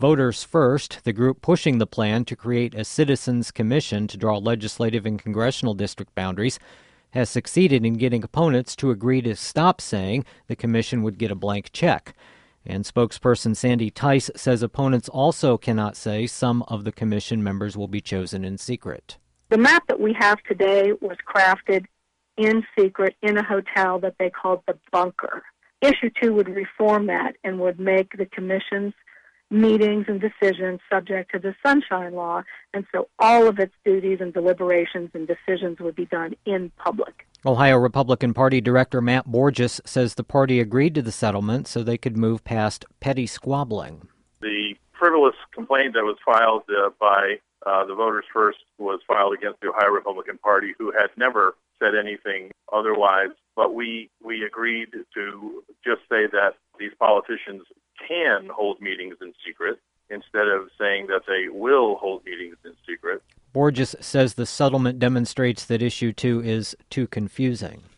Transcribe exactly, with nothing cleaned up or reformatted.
Voters First, the group pushing the plan to create a citizens commission to draw legislative and congressional district boundaries, has succeeded in getting opponents to agree to stop saying the commission would get a blank check. And spokesperson Sandy Tice says opponents also cannot say some of the commission members will be chosen in secret. The map that we have today was crafted in secret in a hotel that they called the Bunker. Issue two would reform that and would make the commission's meetings and decisions subject to the Sunshine Law, and so all of its duties and deliberations and decisions would be done in public. Ohio Republican Party Director Matt Borges says the party agreed to the settlement so they could move past petty squabbling. The frivolous complaint that was filed uh, by uh, the Voters First was filed against the Ohio Republican Party, who had never said anything otherwise, but we, we agreed to just say that these politicians can hold meetings in secret instead of saying that they will hold meetings in secret. Borges says the settlement demonstrates that issue two is too confusing.